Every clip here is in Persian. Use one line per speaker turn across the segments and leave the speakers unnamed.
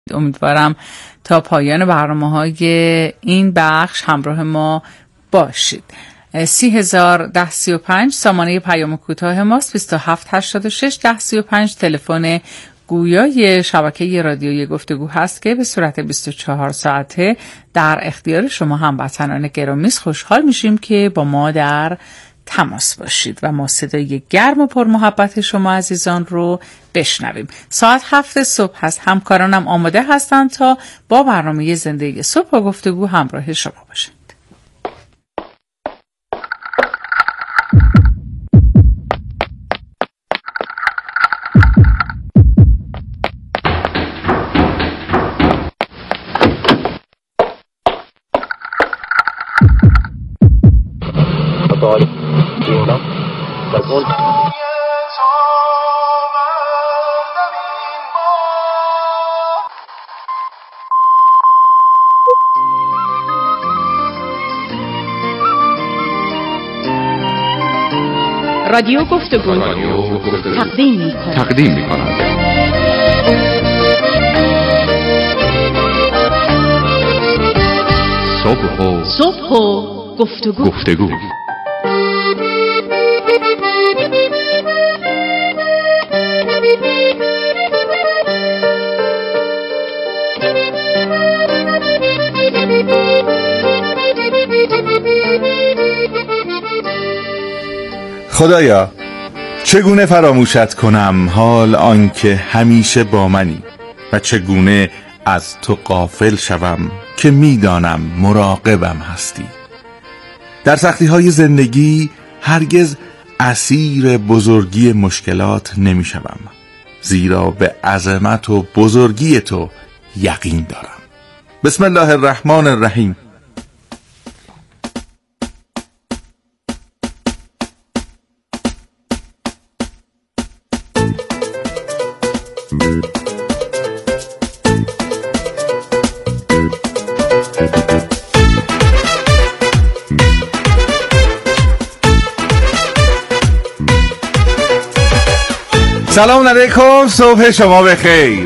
امیدوارم تا پایان برنامه‌های این بخش همراه ما باشید. 30,1035 سامانه پیام کوتاه ماست، 2786 1035 تلفن گویای شبکه رادیویی گفتگو هست که به صورت 24 ساعته در اختیار شما هموطنان گرامی است. خوشحال میشیم که با ما در تماس باشید و ما صدای گرم و پر محبت شما عزیزان رو بشنویم. ساعت 7 صبح هست. همکارانم آماده هستند تا با برنامه زندگی صبح و گفتگو همراه شما باشند.
رادیو گفتگو تقدیم می‌کند. صبح و گفتگو.
خدایا چگونه فراموشت کنم حال آنکه همیشه با منی و چگونه از تو غافل شوم که میدانم مراقبم هستی. در سختی‌های زندگی هرگز اسیر بزرگی مشکلات نمی شوم، زیرا به عظمت و بزرگی تو یقین دارم. بسم الله الرحمن الرحیم. سلام علیکم، صبح شما بخیر.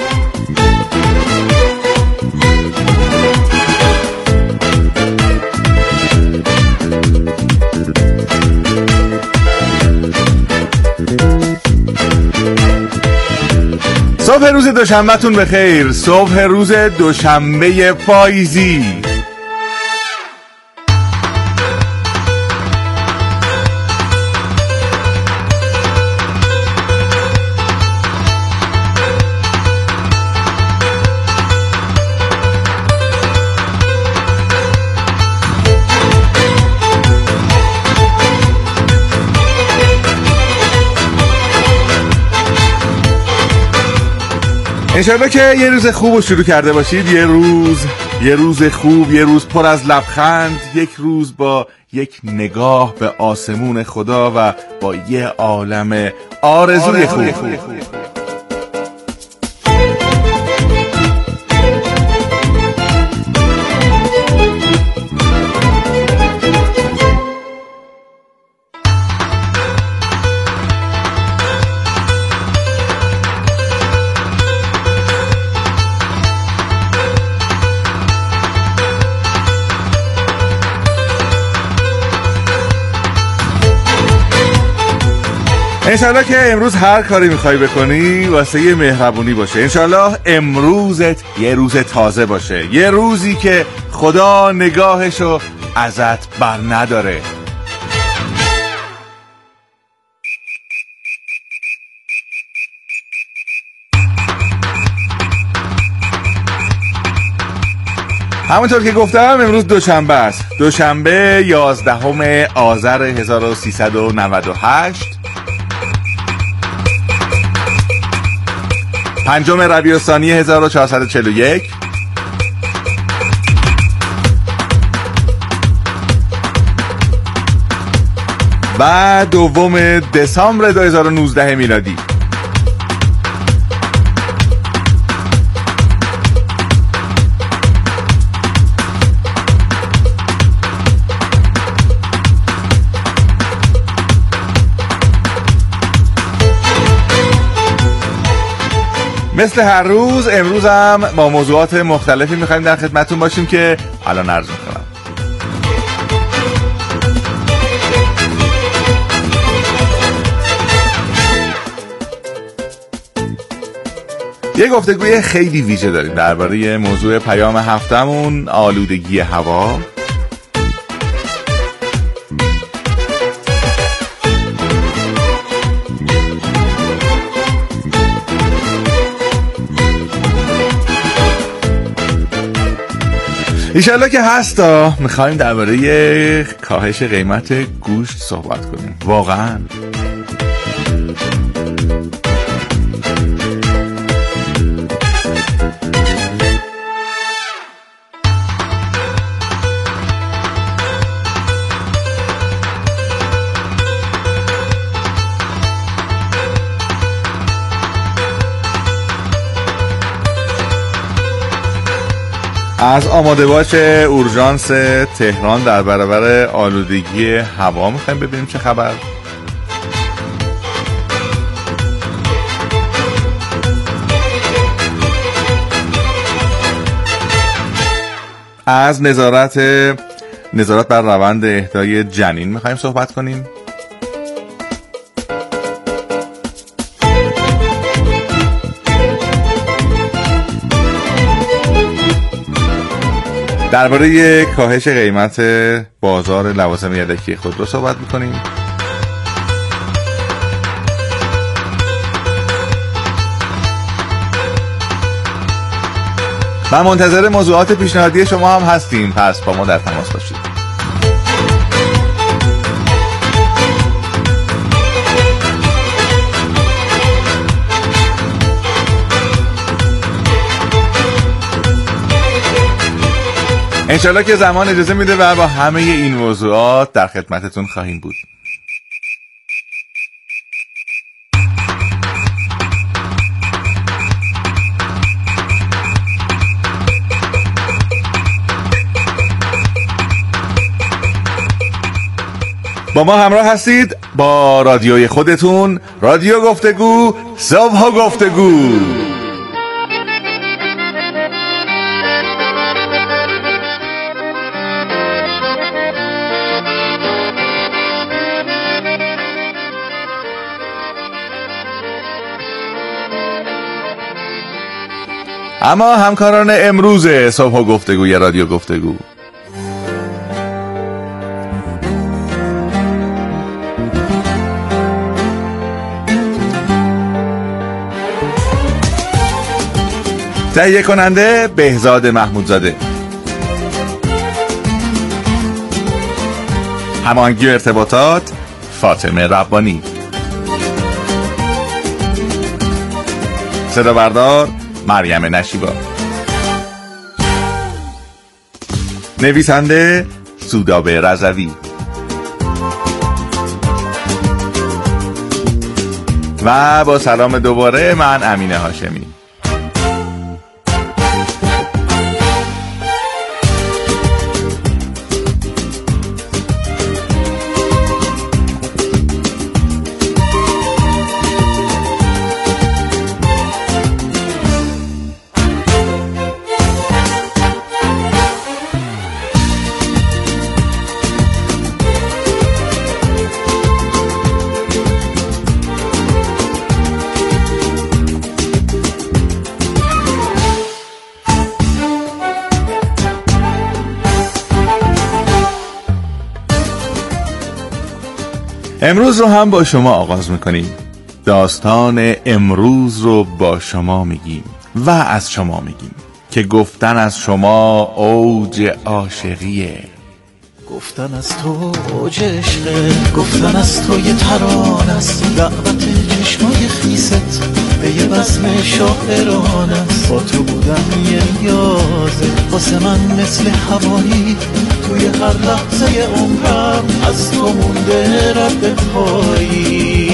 صبح روز دوشنبهتون بخیر، صبح روز دوشنبه پاییزی. انشالله که یه روز خوب رو شروع کرده باشید. یه روز خوب، یه روز پر از لبخند، یک روز با یک نگاه به آسمون خدا و با یه عالم آرزوی خوب. انشالله که امروز هر کاری میخوای بکنی واسه یه مهربونی باشه. انشالله امروزت یه روز تازه باشه، یه روزی که خدا نگاهشو ازت بر نداره. همونطور که گفتم امروز دوشنبه است. دوشنبه 11 آذر 1398، 5 ربیع الثانی 1441 و 2 دسامبر 2019 میلادی. مثل هر روز امروز هم با موضوعات مختلفی میخوایم در خدمتتون باشیم که الان عرض میکنم. یه گفتگوی خیلی ویژه داریم درباره موضوع پیام هفتمون، آلودگی هوا. ایشالله که هستا. میخوایم درباره کاهش قیمت گوشت صحبت کنیم. واقعا از آماده باش اورژانس تهران در برابر آلودگی هوا میخوایم ببینیم چه خبر. از نظارت بر روند اهدای جنین میخوایم صحبت کنیم. درباره کاهش قیمت بازار لوازم یدکی خودرو صحبت می‌کنیم. من منتظر موضوعات پیشنهادی شما هم هستیم، پس با ما در تماس باشید. انشالله که زمان اجازه میده و با همه این موضوعات در خدمتتون خواهیم بود. با ما همراه هستید با رادیوی خودتون، رادیو گفتگو، صبح گفتگو. اما همکاران امروز صبح گفتگوی رادیو گفتگو، تهیه کننده بهزاد محمودزاده، هماهنگی ارتباطات فاطمه ربانی، صدا بردار مریم نشیبا، نویسنده سودابه رضوی و با سلام دوباره من امین هاشمی. امروز رو هم با شما آغاز میکنیم. داستان امروز رو با شما میگیم و از شما میگیم که گفتن از شما اوج عاشقیه.
گفتن از تو اوج عشقه، گفتن از تو یه ترانه است، دعوت چشمای خیست به یه بزم شاعرانه است. با تو بودم یه نیازه واسه من مثل هوایی، توی هر لحظه عمرم از تو مونده رد پایی.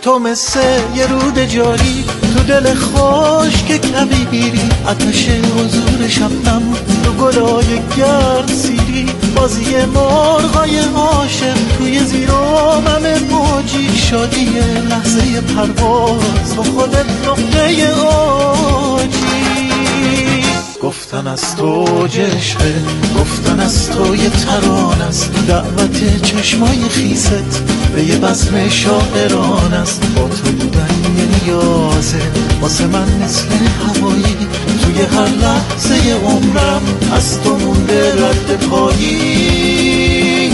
تو مثل یه رود جاری تو دل خشک کبیری، آتش حضور شبنم تو گلای گرد سیری، بازی مرغای عاشق توی زیرامم موجی، شادی لحظه پرواز تو خودت نقطه اوجی. گفتن از تو عشقه، گفتن از تو یه ترانه است، دعوت چشمای خیست به یه بزم شاعران است. با تو بودن یه نیازه واسه من مثل هوایی، توی هر لحظه عمرم از تو مونده رد پایی.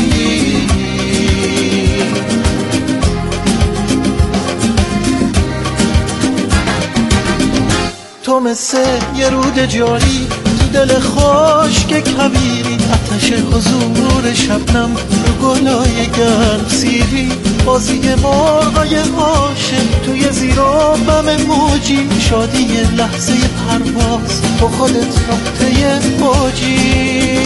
تو مثل یه رود جاری تو دل خشک کبیری، آتش حضور شبنم رو گلای گرم سیری، بازی مرغای عاشق توی زیرابم موجی، شادی لحظه پرواز تو خودت نقطه اوجی.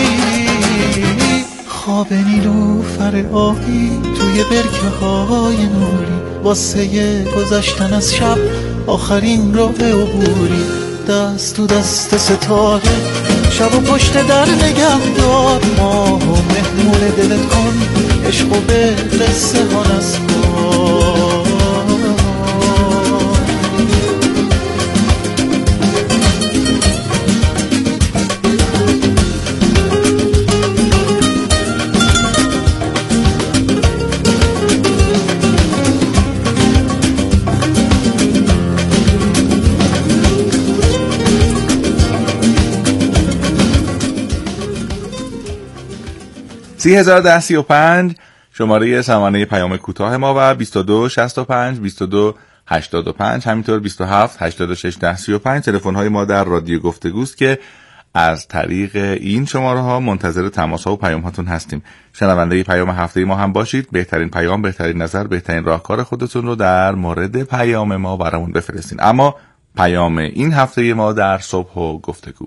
خواب نیلوفر آهی توی برکه های نوری، واسه گذشتن از شب آخرین راه عبوری، دست تو دست ستاره شب و پشت در نگهدار، ماه و مهمون دلت کن عشق و به قصه ها نسپار.
سی 1035 شماره سامانه پیام کوتاه ما و 2265 2285 همینطور 27 86 1035 تلفن های ما در رادیو گفتگوست که از طریق این شماره ها منتظر تماس ها و پیام هاتون هستیم. شنونده پیام هفته ما هم باشید. بهترین پیام، بهترین نظر، بهترین راهکار خودتون رو در مورد پیام ما برامون بفرستین. اما پیام این هفته ما در صبح و گفتگو: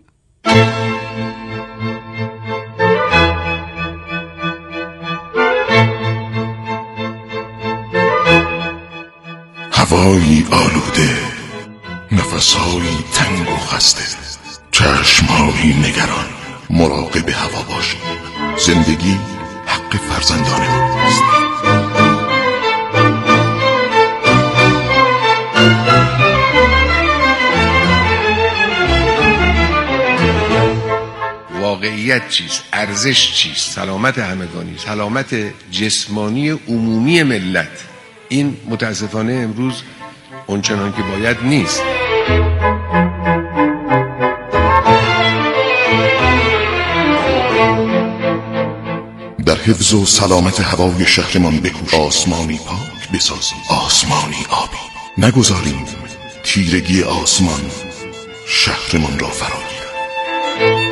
هوایی آلوده، نفسهایی تنگ و خسته، چشمهایی نگران، مراقب هوا باشید. زندگی حق فرزندان ماست.
واقعیت چیست؟ ارزش چیست؟ سلامت همگانی، سلامت جسمانی عمومی ملت. این متاسفانه امروز اونچنان که باید نیست.
در حفظ و سلامت هوای شهرمان بکوش. آسمانی پاک بسازیم، آسمانی آبی. نگذاریم تیرگی آسمان شهرمان را فرا گیرد.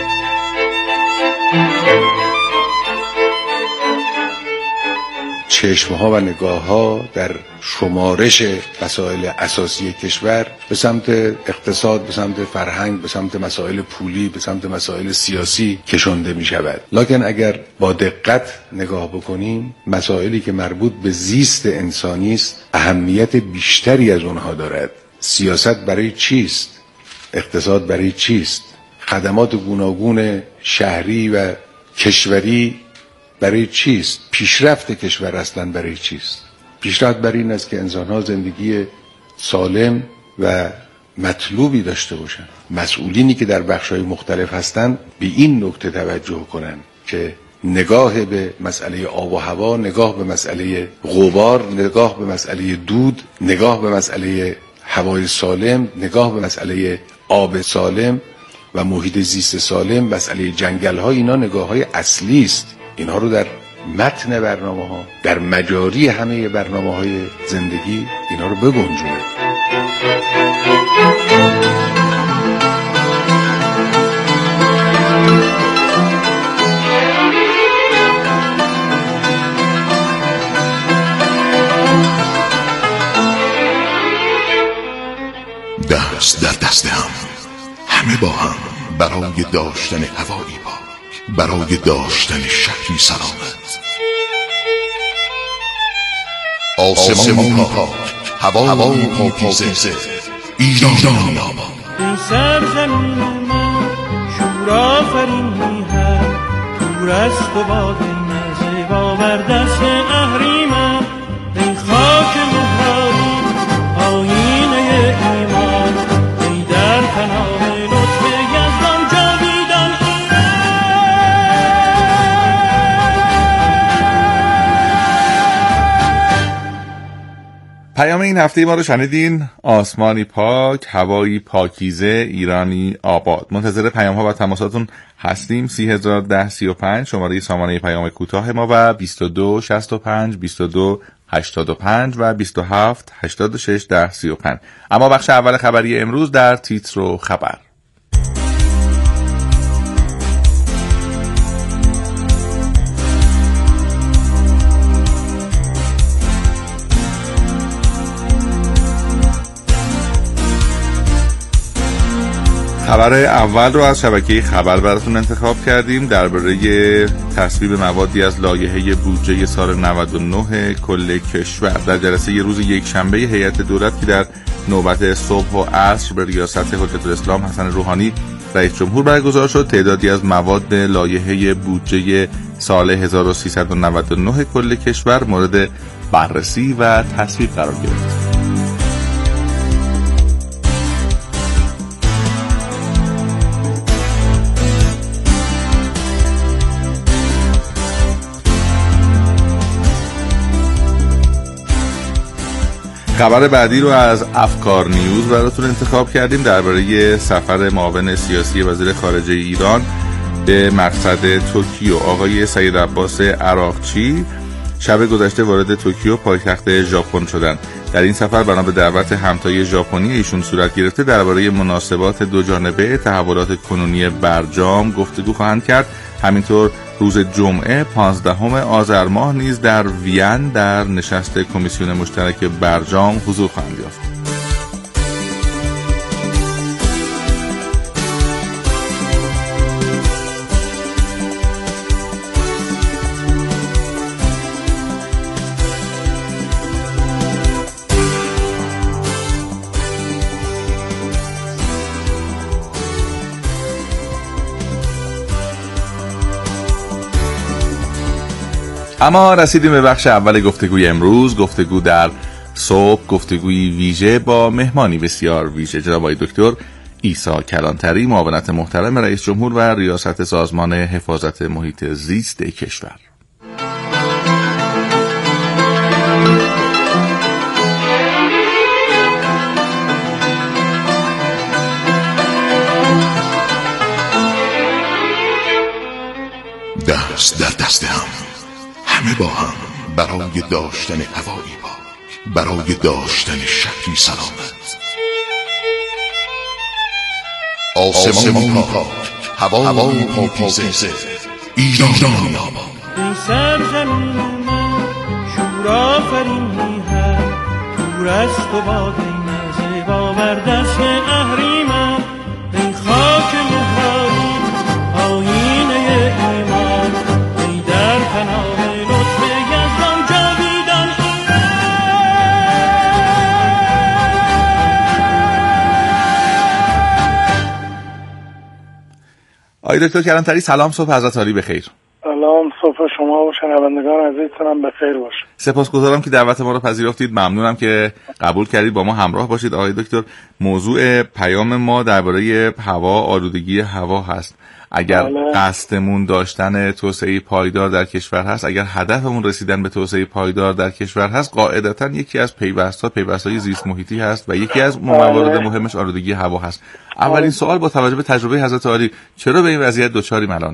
چشمها و نگاهها در شمارش مسائل اساسی کشور به سمت اقتصاد، به سمت فرهنگ، به سمت مسائل پولی، به سمت مسائل سیاسی کشانده می شود. لکن اگر با دقت نگاه بکنیم، مسائلی که مربوط به زیست انسانی است اهمیت بیشتری از اونها دارد. سیاست برای چیست؟ اقتصاد برای چیست؟ خدمات گوناگون شهری و کشوری برای چیست؟ پیشرفت کشور اصلا برای چیست؟ پیشرفت برای این است که انسان‌ها زندگی سالم و مطلوبی داشته باشند. مسئولینی که در بخش‌های مختلف هستند به این نکته توجه کنند که نگاه به مسئله آب و هوا، نگاه به مسئله غبار، نگاه به مسئله دود، نگاه به مسئله هوای سالم، نگاه به مسئله آب سالم و محیط زیست سالم، مسئله جنگل‌ها، اینا نگاه‌های اصلی است. اینها رو در متن برنامه‌ها، در مجاری همه برنامه‌های زندگی اینها رو بگنجونه.
دست در دست هم، همه با هم، برای داشتن هوایی پاک، برای داشتن شهری سلامت. آسمانی پاک، هوای پاکیزه ایران آباد.
این سرزمین من شور آفرینی هست، دور از تو باد زیبا بر دست اهریمن. ای خاک مهرانی آیینه ایمان، ای در پناه لطف یزدان جاویدان
پیام این هفته ما رو شنیدین. آسمانی پاک، هوایی پاکیزه، ایرانی آباد. منتظر پیام ها و تماساتون هستیم. 301035 شماره سامانه پیام کوتاه ما و 2265 2285 و 2786 1035. اما بخش اول خبری امروز در تیتر و خبر. خبر اول رو از شبکه خبر براتون انتخاب کردیم درباره تصویب موادی از لایحه بودجه سال 99 کل کشور. در جلسه روز یکشنبه هیئت دولت که در نوبت صبح و عصر به ریاست حجت الاسلام حسن روحانی رئیس جمهور برگزار شد، تعدادی از مواد لایحه بودجه سال 1399 کل کشور مورد بررسی و تصویب قرار گرفت. خبر بعدی رو از افکار نیوز براتون انتخاب کردیم درباره سفر معاون سیاسی وزیر خارجه ایران به مقصد توکیو. آقای سید عباس عراقچی شب گذشته وارد توکیو پایتخت ژاپن شدند. در این سفر بنا به دعوت همتای ژاپنی ایشون صورت گرفته درباره مناسبات دو جانبه، تحولات کنونی برجام گفتگو خواهند کرد. همینطور روز جمعه 15 آذر ماه نیز در وین در نشست کمیسیون مشترک برجام حضور خواهند یافت. اما رسیدیم به بخش اول گفتگوی امروز. گفتگو در صبح، گفتگوی ویژه با مهمانی بسیار ویژه، جناب آقای دکتر عیسی کلانتری، معاونت محترم رئیس جمهور و ریاست سازمان حفاظت محیط زیست کشور.
دست در دست هم، همه با هم، برای داشتن هوایی پاک، برای داشتن شهری سلامت. آسمان پاک، هوای پاکیزه، ایران آباد.
این سرزمین من شور آفرینی هست، دور از تو باد زیبا بر دست اهریمن. ای خاک مهرانی آیینه ایمان، ای در پناه
آقای دکتر کلانتری سلام، صبح حضرت عالی بخیر.
سلام، صبح شما و شنوندگان عزیزتونم بخیر باشه.
سپاسگزارم که دعوت ما رو پذیرفتید. ممنونم که قبول کردید با ما همراه باشید. آقای دکتر، موضوع پیام ما درباره هوا، آلودگی هوا هست. اگر قصدمون داشتن توسعه پایدار در کشور هست، اگر هدفمون رسیدن به توسعه پایدار در کشور هست، قاعدتاً یکی از پیوست‌های زیست محیطی هست و یکی از موارد مهمش آلودگی هوا هست. اولین سوال با توجه به تجربه حضرت عالی، چرا به این وضعیت دچاریم الان؟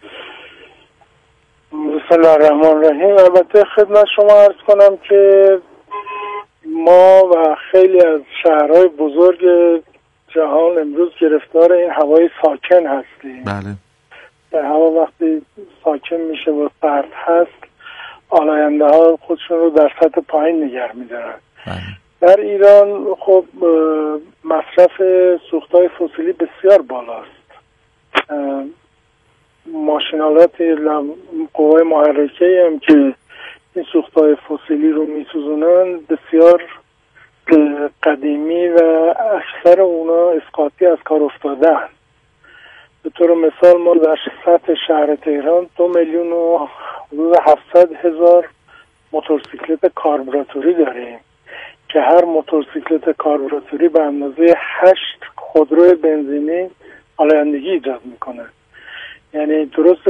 بسم الله الرحمن الرحیم. البته خدمت شما عرض کنم که ما و خیلی از شهرهای بزرگ جهان امروز گرفتار این هوای ساکن هستیم.
بله.
در هوا وقتی ساکن میشه و سرد هست، آلاینده ها خودشون رو در سطح پایین نگه میدارن.
بله.
در ایران خب مصرف سوختهای فسیلی بسیار بالاست. ماشینالات قوای محرکه هم که این سوختهای فسیلی رو میسوزونن بسیار قدیمی و اکثر اونا اسقاطی از کار افتادن. به طور مثال ما در سطح شهر تهران 2,700,000 موتورسیکلت کاربراتوری داریم که هر موتورسیکلت کاربراتوری به اندازه 8 خودروی بنزینی آلایندگی ایجاد میکنه. یعنی درسته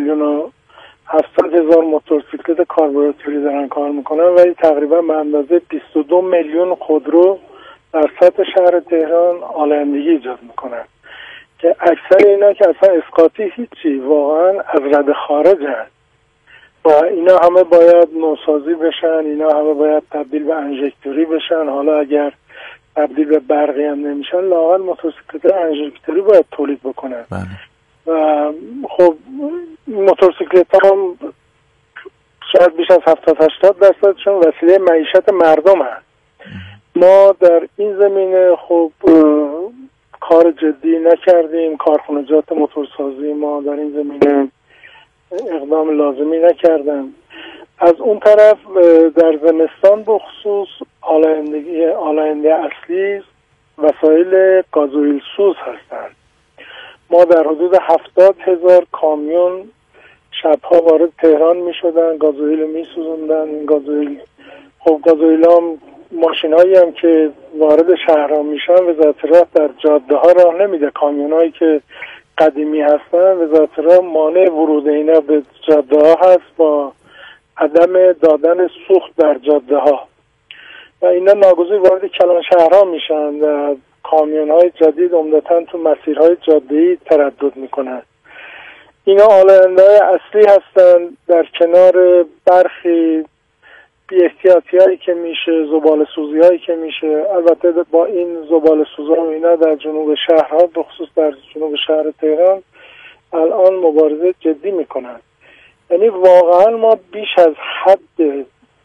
2,700,000 موتورسیکلت کاربراتوری دارن کار میکنن ولی تقریبا به اندازه 22 میلیون خودرو در سطح شهر تهران آلایندگی ایجاد میکنن که اکثر اینا که اصلا اسقاطی هیچی، واقعا از رد خارجن و اینا همه باید نوسازی بشن، اینا همه باید تبدیل به انژکتوری بشن. حالا اگر تبدیل به برقی هم نمیشن لااقل موتورسیکلت انژکتوری باید تولید بکنن. و خب موتورسیکلت هم شاید بیش از 70-80% وسیله معیشت مردم هست. ما در این زمینه خب کار جدی نکردیم، کارخانجات موتورسازی ما در این زمینه اقدام لازمی نکردن. از اون طرف در زمستان بخصوص آلاینده اصلی وسایل گازوئیل سوز هستند. ما در حدود 70,000 کامیون شبها وارد تهران می شدن، گازوئیل می سوزوندن. این گازوئیل هم ماشین هایی هم که وارد شهرها میشن وزارت راه در جاده ها راه نمیده. کامیون هایی که قدیمی هستن وزارت راه مانع ورود اینا به جاده ها هست با عدم دادن سوخت در جاده ها و اینا ناگزیر وارد کلان شهرها میشن و کامیون های جدید عمدتاً تو مسیرهای جاده‌ای تردد میکنن. اینا آلاینده های اصلی هستن در کنار برخی بی احتیاطی هایی که میشه، زباله سوزی هایی که میشه. البته با این زباله سوزا و اینا در جنوب شهرها بخصوص در جنوب شهر تهران الان مبارزه جدی میکنن. یعنی واقعا ما بیش از حد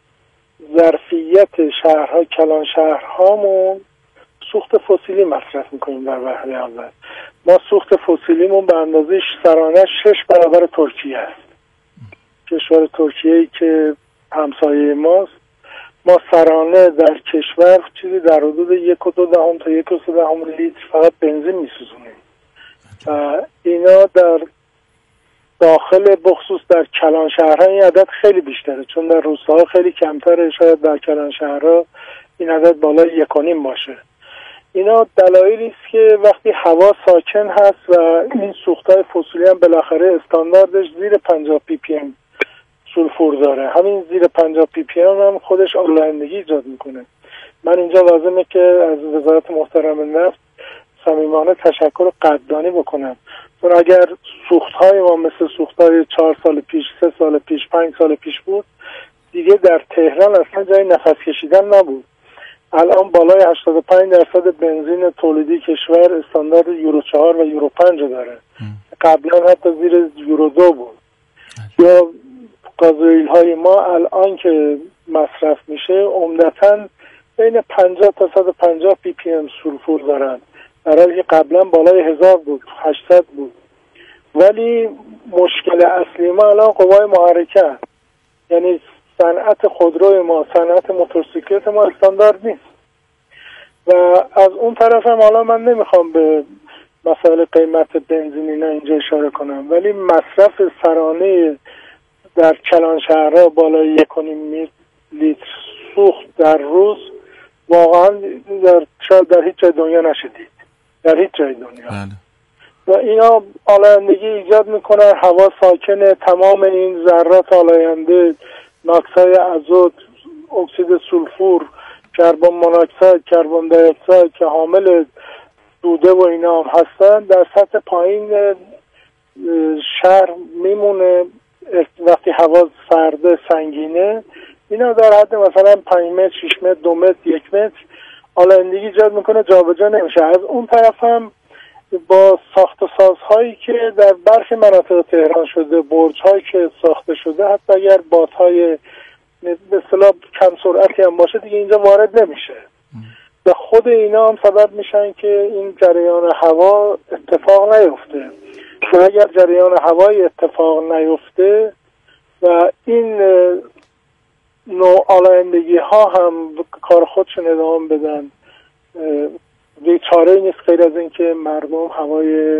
ظرفیت شهرها، کلان شهرهامون سوخت فسیلی مصرف میکنیم. در وهله اول ما سوخت فسیلیمون به اندازه سرانه 6 برابر ترکیه است. کشور ترکیه‌ای که همسایه ماست، ما سرانه در کشور چیزی در حدود 1.2 تا 1.3 لیتر فقط بنزین میسوزونیم. اینا در داخل بخصوص در کلان شهرها این عدد خیلی بیشتره، چون در روستاها خیلی کمتره. شاید در کلان شهرها این عدد بالای 1.5 باشه. اینا دلایلی است که وقتی هوا ساکن هست و این سوخت‌های فسیلی هم بالاخره استانداردش زیر 50 پی پی ام سولفور داره، همین زیر 50 پی پی ام هم خودش آلایندگی ایجاد میکنه. من اینجا لازمه که از وزارت محترم نفت صمیمانه تشکر قدردانی بکنم، چون اگر سوخت‌های ما مثل سوخت‌های 4 سال پیش، 3 سال پیش، 5 سال پیش بود، دیگه در تهران اصلا جای نفس کشیدن نبود. الان بالای 85% بنزین تولیدی کشور استاندارد یورو 4 و یورو 5 داره. قبلا حتی زیر یورو 2 بود. یا گازوئیل های ما الان که مصرف میشه عمدتاً بین 50 تا 150 پی پی ام سولفور دارن، در حالی که قبلا بالای 1000 بود، 800 بود. ولی مشکل اصلی ما الان قوای محرکه هست. یعنی صنعت خودروی ما، صنعت موتورسیکلت ما استاندارد نیست. و از اون طرف هم حالا من نمیخوام به مسائل قیمت بنزین اینا اینجا اشاره کنم، ولی مصرف سرانه در کلان شهرها بالای 1.5 لیتر سوخت در روز واقعا شاید در هیچ جای دنیا نشدید، در هیچ جای دنیا. و اینا آلایندگی ایجاد میکنن، هوا ساکنه، تمام این ذرات آلاینده، ناکسای ازوت، اکسید سولفور، کربن مونوکساید، کربن دی اکساید که حامل دوده و اینا هم هستن در سطح پایین شهر میمونه. وقتی هوا سرده سنگینه اینا در حد مثلا 5 متر، 6 متر، 2 متر، 1 متر آلایندگی ایجاد میکنه، جابجا نمیشه. از اون طرف هم با ساخت و سازهایی که در برخی مناطق تهران شده، برج‌هایی که ساخته شده، حتی اگر بادهای به اصطلاح کم سرعتی هم باشه دیگه اینجا وارد نمیشه و خود اینا هم سبب میشن که این جریان هوا اتفاق نیفته. و اگر جریان هوایی اتفاق نیفته و این نوع آلایندگی ها هم کار خودشون ادامه بدن. دیگه چاره ای نیست غیر از این که مردم هوای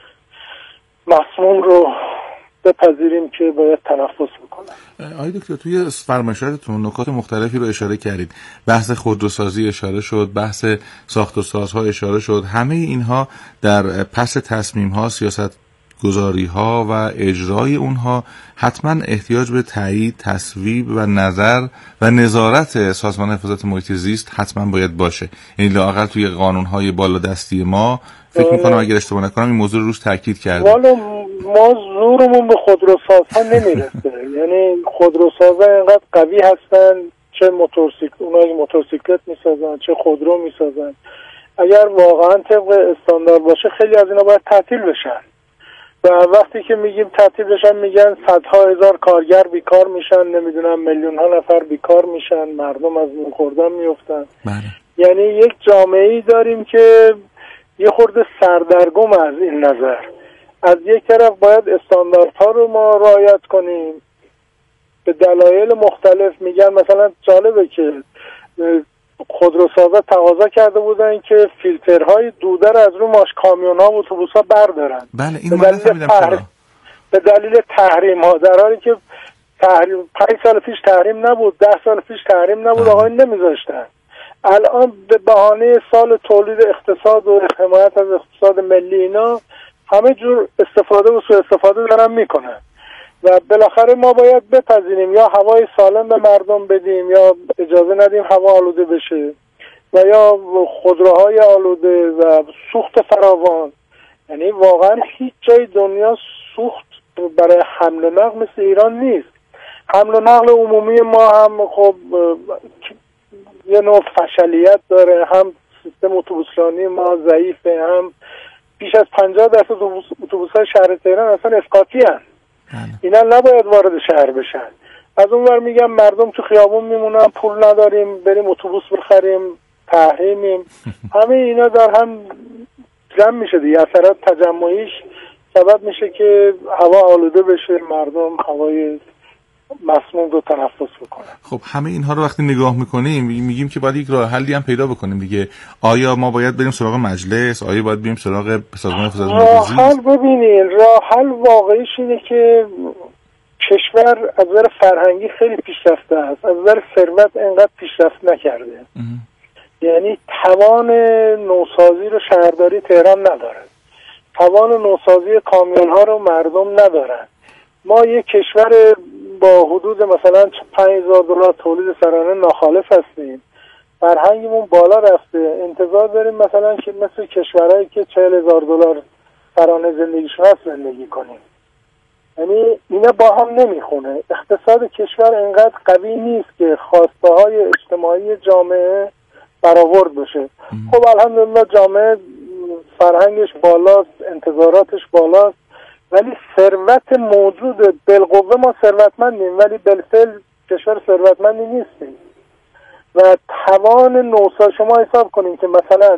مسموم رو بپذیریم که باید تنفس بکنن.
آقای دکتر توی فرمایشاتتون نکات مختلفی رو اشاره کردید. بحث خودروسازی اشاره شد، بحث ساخت و سازها اشاره شد. همه اینها در پس تصمیم ها، سیاست گذاری ها و اجرای اونها حتما احتیاج به تایید، تصویب و نظر و نظارت سازمان حفاظت محیط زیست حتما باید باشه. یعنی لااقل توی قانون های بالادستی ما فکر میکنم اگر اشتباه نکنم این موضوع روش تاکید کرده.
والا ما زورمون به خودروسازها نمیرسه. یعنی خودروسازها اینقدر قوی هستن، چه اونایی موتورسیکلت میسازن چه خودرو میسازن. اگر واقعا طبق استاندارد باشه خیلی از اینا باید تعطیل بشن و وقتی که میگیم تعطیل بشن میگن صدها هزار کارگر بیکار میشن، نمیدونم میلیون ها نفر بیکار میشن، مردم از نون خوردن میافتن. یعنی یک جامعه‌ای داریم که یه خورده سردرگم از این نظر. از یک طرف باید استانداردها رو ما رعایت کنیم به دلایل مختلف. میگن مثلا جالبه که خودروسازا تقاضا کرده بودن که فیلترهای دوده رو از رو کامیون‌ها و اتوبوس‌ها بردارن.
بله این
به دلیل تحریم ها، در حالی که 5 سال پیش تحریم نبود، 10 سال پیش تحریم نبود، آقا نمیذاشتن. الان به بهانه سال تولید اقتصاد و حمایت از اقتصاد ملی اینا همه جور استفاده و سوء استفاده دارن میکنن و بالاخره ما باید بپذیریم یا هوای سالم به مردم بدیم یا اجازه ندیم هوا آلوده بشه و یا خودروهای آلوده و سوخت فراوان. یعنی واقعا هیچ جای دنیا سوخت برای حمل و نقل مثل ایران نیست. حمل و نقل عمومی ما هم خب یه نوع فشلیت داره، هم سیستم اتوبوسرانی ما ضعیفه، هم بیش از 50% اتوبوس‌های شهر تهران اصلا اسقاطی هستند. اینا نباید وارد شهر بشن. از اون ور میگم مردم تو خیابون میمونن، پول نداریم بریم اتوبوس بخریم، تحریمیم. همه اینا در هم جمع میشه دیگه. اثرات تجمعیش سبب میشه که هوا آلوده بشه، مردم هوای مسموم رو تنفس بکنن.
خب همه اینها رو وقتی نگاه میکنیم میگیم که باید یک راه حلی هم پیدا بکنیم دیگه. آیا ما باید بریم سراغ مجلس؟ آیا باید بریم سراغ سازمان حفاظت محیط زیست؟
راه حل ببینین، راه حل واقعیش اینه که کشور از نظر فرهنگی خیلی پیشرفته است، از نظر ثروت انقدر پیشرفت نکرده. یعنی توان نوسازی رو شهرداری تهران نداره، توان نوسازی کامیون ها رو مردم ندارن. ما یک کشور با حدود مثلا $5,000 تولید سرانه ناخالص هستیم، فرهنگمون بالا رفته، انتظار داریم مثلا که مثل کشورهایی که $40,000 سرانه زندگیشون هست زندگی کنیم. یعنی اینا با هم نمیخونه. اقتصاد کشور انقدر قوی نیست که خواسته های اجتماعی جامعه برآورد بشه. خب الحمدلله جامعه فرهنگش بالاست، انتظاراتش بالاست، ولی ثروت موجود بالقوه ما ثروتمندیم ولی بالفعل کشور ثروتمندی نیستیم و توان نوسا شما حساب کنیم که مثلا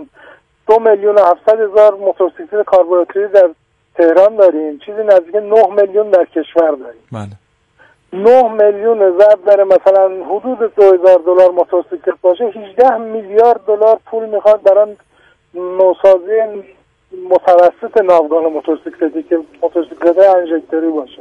2,700,000 موتورسیکلت کاربراتوری در تهران داریم، چیزی نزدیک 9 میلیون در کشور داریم.
بله.
9 میلیون ضرب در مثلا حدود $2,000 موتورسیکلت باشه، 18 میلیارد دلار پول میخواد برای نوسازی متوسط ناوگان موتورسیکلتی که موتورسیکلت انژکتوری باشه.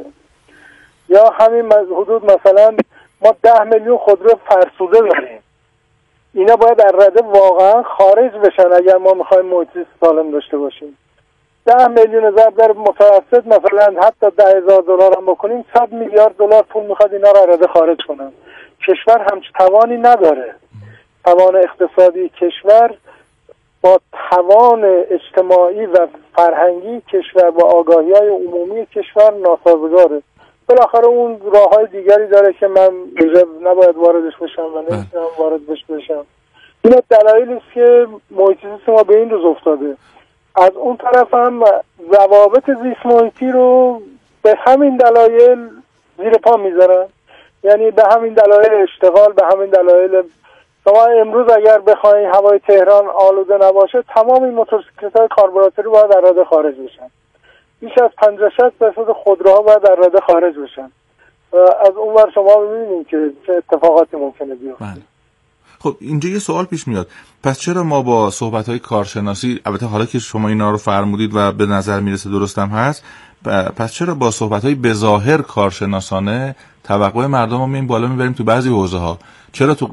یا همین حدود مثلا ما 10 میلیون خودرو فرسوده داریم. اینا باید در رده واقعا خارج بشن اگر ما میخوایم محیط زیست سالم داشته باشیم. 10 میلیون ضرب در متوسط مثلا حتی $10,000 هم بکنیم 100 میلیارد دلار پول میخواد اینا رو رده خارج کنن. کشور همچین توانی نداره. توان اقتصادی کشور با توان اجتماعی و فرهنگی کشور با آگاهی‌های عمومی کشور ناسازگاره. بالاخره اون راه‌های دیگری داره که من نباید واردش بشم و نمیتونم وارد بشم. این دلایلی است که محیط زیست ما به این روز افتاده. از اون طرف هم ضوابط زیست محیطی رو به همین دلایل زیر پا میذارن. یعنی به همین دلایل اشتغال، به همین دلایل شما امروز اگر بخواید هوای تهران آلوده نباشه تمام این موتورسیکلت‌های کاربراتوری باید در رده خارج بشن. بیش از 50-60% خودروها باید در رده خارج بشن. و از اون ور شما می‌بینید که چه اتفاقاتی ممکنه بیفته.
بله. خب اینجا یه سوال پیش میاد، پس چرا ما با صحبت‌های کارشناسی، البته حالا که شما اینا رو فرمودید و به نظر میرسه درستم هست، پس چرا با صحبت‌های بظاهر کارشناسانه توقع مردم رو می‌بریم بالا میبریم تو بعضی حوزه‌ها؟ چرا تو